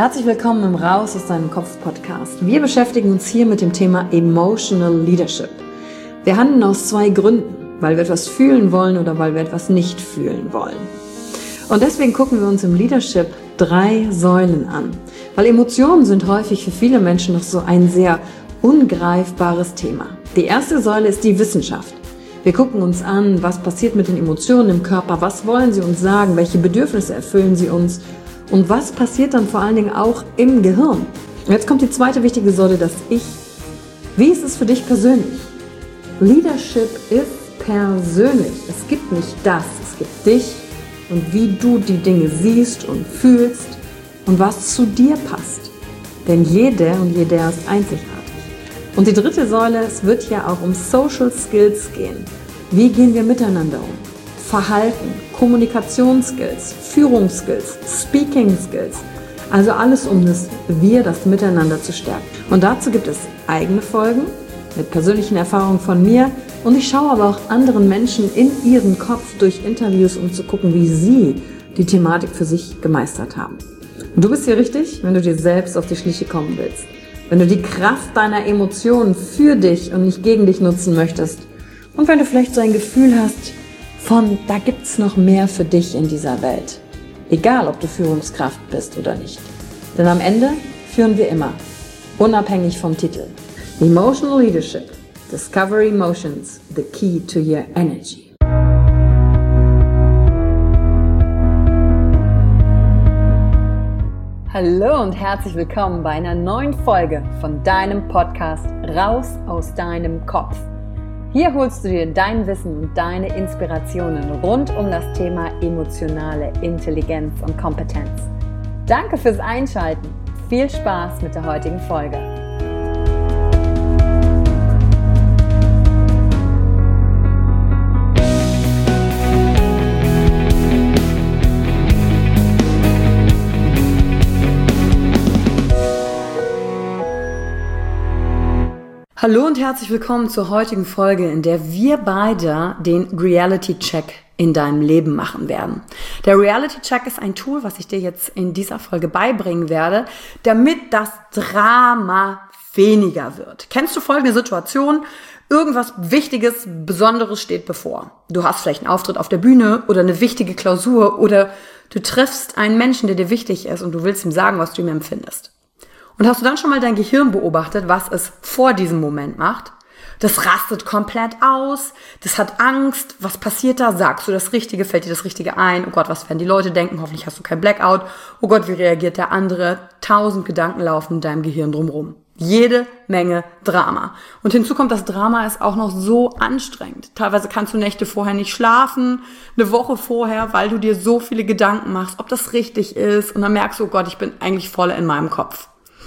Herzlich willkommen im Raus aus deinem Kopf Podcast. Wir beschäftigen uns hier mit dem Thema Emotional Leadership. Wir handeln aus zwei Gründen, weil wir etwas fühlen wollen oder weil wir etwas nicht fühlen wollen. Und deswegen gucken wir uns im Leadership 3 Säulen an, weil Emotionen sind häufig für viele Menschen noch so ein sehr ungreifbares Thema. Die erste Säule ist die Wissenschaft. Wir gucken uns an, was passiert mit den Emotionen im Körper, was wollen sie uns sagen, welche Bedürfnisse erfüllen sie uns und was passiert dann vor allen Dingen auch im Gehirn. Und jetzt kommt die zweite wichtige Säule, das Ich. Wie ist es für dich persönlich? Leadership ist persönlich. Es gibt nicht das, es gibt dich und wie du die Dinge siehst und fühlst und was zu dir passt. Denn jede und jeder ist einzigartig. Und die dritte Säule, es wird ja auch um Social Skills gehen. Wie gehen wir miteinander um? Verhalten, Kommunikationsskills, Führungsskills, Speaking Skills. Also alles um das Miteinander zu stärken. Und dazu gibt es eigene Folgen mit persönlichen Erfahrungen von mir. Und ich schaue aber auch anderen Menschen in ihren Kopf durch Interviews, um zu gucken, wie sie die Thematik für sich gemeistert haben. Und du bist hier richtig, wenn du dir selbst auf die Schliche kommen willst. Wenn du die Kraft deiner Emotionen für dich und nicht gegen dich nutzen möchtest. Und wenn du vielleicht so ein Gefühl hast, da gibt's noch mehr für dich in dieser Welt. Egal, ob du Führungskraft bist oder nicht. Denn am Ende führen wir immer, unabhängig vom Titel. Emotional Leadership. Discover Emotions, the key to your energy. Hallo und herzlich willkommen bei einer neuen Folge von deinem Podcast Raus aus deinem Kopf. Hier holst du dir dein Wissen und deine Inspirationen rund um das Thema emotionale Intelligenz und Kompetenz. Danke fürs Einschalten. Viel Spaß mit der heutigen Folge. Hallo und herzlich willkommen zur heutigen Folge, in der wir beide den Reality-Check in deinem Leben machen werden. Der Reality-Check ist ein Tool, was ich dir jetzt in dieser Folge beibringen werde, damit das Drama weniger wird. Kennst du folgende Situation? Irgendwas Wichtiges, Besonderes steht bevor. Du hast vielleicht einen Auftritt auf der Bühne oder eine wichtige Klausur oder du triffst einen Menschen, der dir wichtig ist und du willst ihm sagen, was du ihm empfindest. Und hast du dann schon mal dein Gehirn beobachtet, was es vor diesem Moment macht? Das rastet komplett aus, das hat Angst, was passiert da? Sagst du das Richtige, fällt dir das Richtige ein? Oh Gott, was werden die Leute denken? Hoffentlich hast du kein Blackout. Oh Gott, wie reagiert der andere? 1000 Gedanken laufen in deinem Gehirn drumherum. Jede Menge Drama. Und hinzu kommt, das Drama ist auch noch so anstrengend. Teilweise kannst du Nächte vorher nicht schlafen, eine Woche vorher, weil du dir so viele Gedanken machst, ob das richtig ist. Und dann merkst du, oh Gott, ich bin eigentlich voll in meinem Kopf.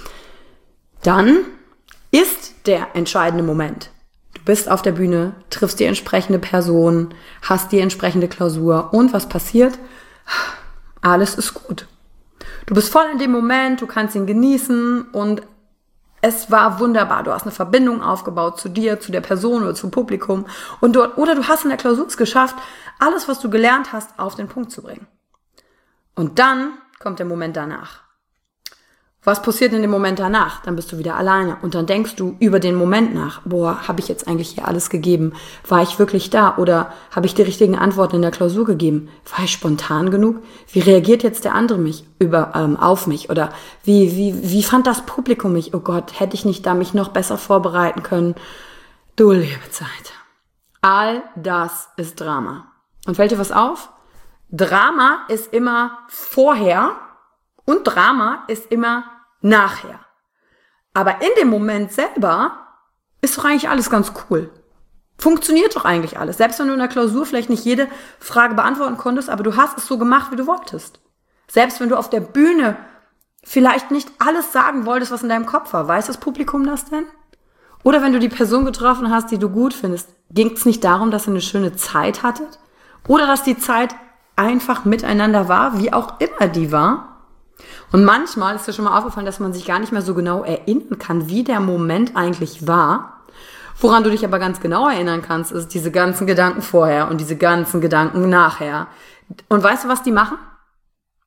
Dann ist der entscheidende Moment. Du bist auf der Bühne, triffst die entsprechende Person, hast die entsprechende Klausur und was passiert? Alles ist gut. Du bist voll in dem Moment, du kannst ihn genießen und es war wunderbar. Du hast eine Verbindung aufgebaut zu dir, zu der Person oder zum Publikum oder du hast in der Klausur es geschafft, alles, was du gelernt hast, auf den Punkt zu bringen. Und dann kommt der Moment danach. Was passiert in dem Moment danach? Dann bist du wieder alleine und dann denkst du über den Moment nach. Boah, habe ich jetzt eigentlich hier alles gegeben? War ich wirklich da? Oder habe ich die richtigen Antworten in der Klausur gegeben? War ich spontan genug? Wie reagiert jetzt der andere auf mich? Oder wie fand das Publikum mich? Oh Gott, hätte ich nicht da mich noch besser vorbereiten können? Du liebe Zeit. All das ist Drama. Und fällt dir was auf? Drama ist immer vorher und Drama ist immer nachher. Aber in dem Moment selber ist doch eigentlich alles ganz cool. Funktioniert doch eigentlich alles. Selbst wenn du in der Klausur vielleicht nicht jede Frage beantworten konntest, aber du hast es so gemacht, wie du wolltest. Selbst wenn du auf der Bühne vielleicht nicht alles sagen wolltest, was in deinem Kopf war. Weiß das Publikum das denn? Oder wenn du die Person getroffen hast, die du gut findest, ging es nicht darum, dass ihr eine schöne Zeit hattet? Oder dass die Zeit einfach miteinander war, wie auch immer die war? Und manchmal ist dir schon mal aufgefallen, dass man sich gar nicht mehr so genau erinnern kann, wie der Moment eigentlich war. Woran du dich aber ganz genau erinnern kannst, ist diese ganzen Gedanken vorher und diese ganzen Gedanken nachher. Und weißt du, was die machen?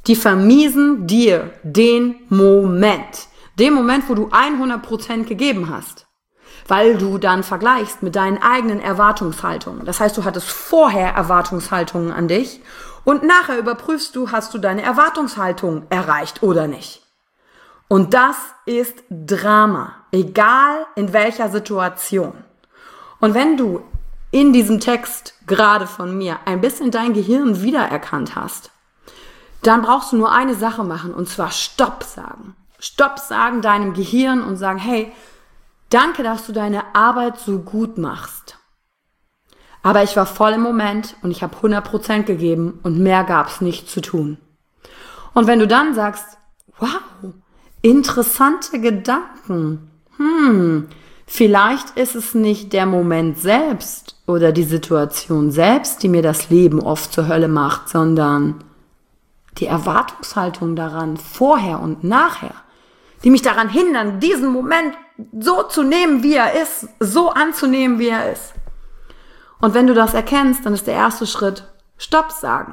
Die vermiesen dir den Moment. Den Moment, wo du 100% gegeben hast. Weil du dann vergleichst mit deinen eigenen Erwartungshaltungen. Das heißt, du hattest vorher Erwartungshaltungen an dich und nachher überprüfst du, hast du deine Erwartungshaltung erreicht oder nicht. Und das ist Drama, egal in welcher Situation. Und wenn du in diesem Text gerade von mir ein bisschen dein Gehirn wiedererkannt hast, dann brauchst du nur eine Sache machen, und zwar Stopp sagen. Stopp sagen deinem Gehirn und sagen, hey, danke, dass du deine Arbeit so gut machst. Aber ich war voll im Moment und ich habe 100% gegeben und mehr gab's nicht zu tun. Und wenn du dann sagst, wow, interessante Gedanken, vielleicht ist es nicht der Moment selbst oder die Situation selbst, die mir das Leben oft zur Hölle macht, sondern die Erwartungshaltung daran, vorher und nachher, die mich daran hindern, diesen Moment so zu nehmen, wie er ist, so anzunehmen, wie er ist. Und wenn du das erkennst, dann ist der erste Schritt, Stopp sagen.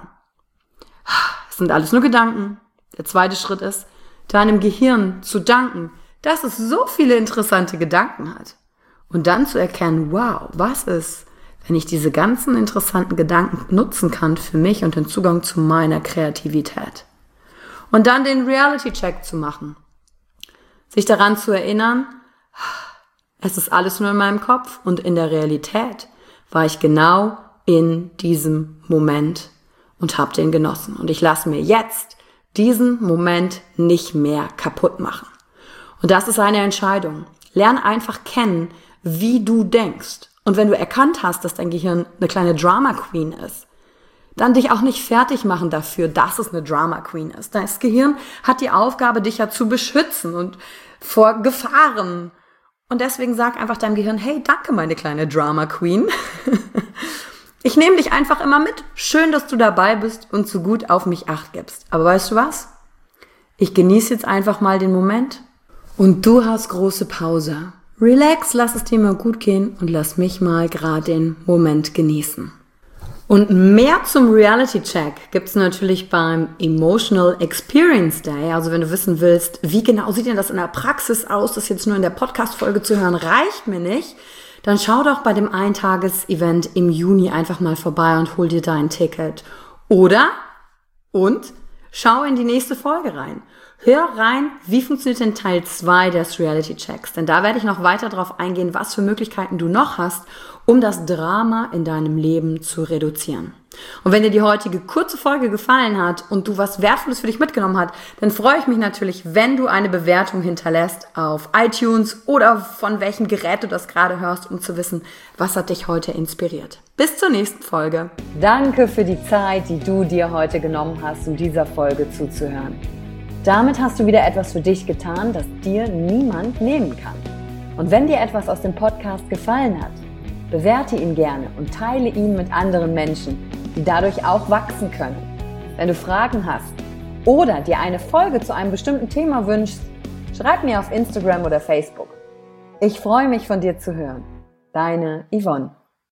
Es sind alles nur Gedanken. Der zweite Schritt ist, deinem Gehirn zu danken, dass es so viele interessante Gedanken hat. Und dann zu erkennen, wow, was ist, wenn ich diese ganzen interessanten Gedanken nutzen kann für mich und den Zugang zu meiner Kreativität. Und dann den Reality-Check zu machen. Sich daran zu erinnern, es ist alles nur in meinem Kopf und in der Realität war ich genau in diesem Moment und habe den genossen. Und ich lasse mir jetzt diesen Moment nicht mehr kaputt machen. Und das ist eine Entscheidung. Lern einfach kennen, wie du denkst. Und wenn du erkannt hast, dass dein Gehirn eine kleine Drama Queen ist, dann dich auch nicht fertig machen dafür, dass es eine Drama Queen ist. Das Gehirn hat die Aufgabe, dich ja zu beschützen und vor Gefahren. Und deswegen sag einfach deinem Gehirn, hey, danke, meine kleine Drama Queen. Ich nehme dich einfach immer mit. Schön, dass du dabei bist und so gut auf mich Acht gibst. Aber weißt du was? Ich genieße jetzt einfach mal den Moment und du hast große Pause. Relax, lass es dir mal gut gehen und lass mich mal gerade den Moment genießen. Und mehr zum Reality-Check gibt's natürlich beim Emotional Experience Day. Also wenn du wissen willst, wie genau sieht denn das in der Praxis aus, das jetzt nur in der Podcast-Folge zu hören, reicht mir nicht, dann schau doch bei dem Eintages-Event im Juni einfach mal vorbei und hol dir dein Ticket. Schau in die nächste Folge rein. Hör rein, wie funktioniert denn Teil 2 des Reality-Checks. Denn da werde ich noch weiter darauf eingehen, was für Möglichkeiten du noch hast, um das Drama in deinem Leben zu reduzieren. Und wenn dir die heutige kurze Folge gefallen hat und du was Wertvolles für dich mitgenommen hast, dann freue ich mich natürlich, wenn du eine Bewertung hinterlässt auf iTunes oder von welchem Gerät du das gerade hörst, um zu wissen, was hat dich heute inspiriert. Bis zur nächsten Folge. Danke für die Zeit, die du dir heute genommen hast, um dieser Folge zuzuhören. Damit hast du wieder etwas für dich getan, das dir niemand nehmen kann. Und wenn dir etwas aus dem Podcast gefallen hat, bewerte ihn gerne und teile ihn mit anderen Menschen, die dadurch auch wachsen können. Wenn du Fragen hast oder dir eine Folge zu einem bestimmten Thema wünschst, schreib mir auf Instagram oder Facebook. Ich freue mich, von dir zu hören. Deine Yvonne.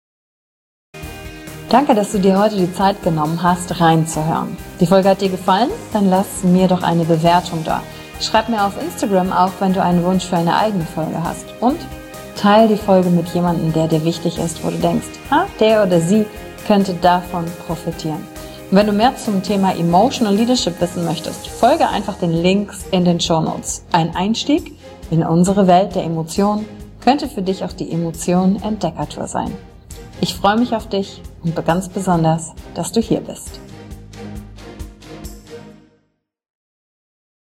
Danke, dass du dir heute die Zeit genommen hast, reinzuhören. Die Folge hat dir gefallen? Dann lass mir doch eine Bewertung da. Schreib mir auf Instagram auch, wenn du einen Wunsch für eine eigene Folge hast. Und teile die Folge mit jemandem, der dir wichtig ist, wo du denkst, der oder sie könnte davon profitieren. Und wenn du mehr zum Thema Emotional Leadership wissen möchtest, folge einfach den Links in den Shownotes. Ein Einstieg in unsere Welt der Emotionen könnte für dich auch die Emotionen-Entdeckertour sein. Ich freue mich auf dich und ganz besonders, dass du hier bist.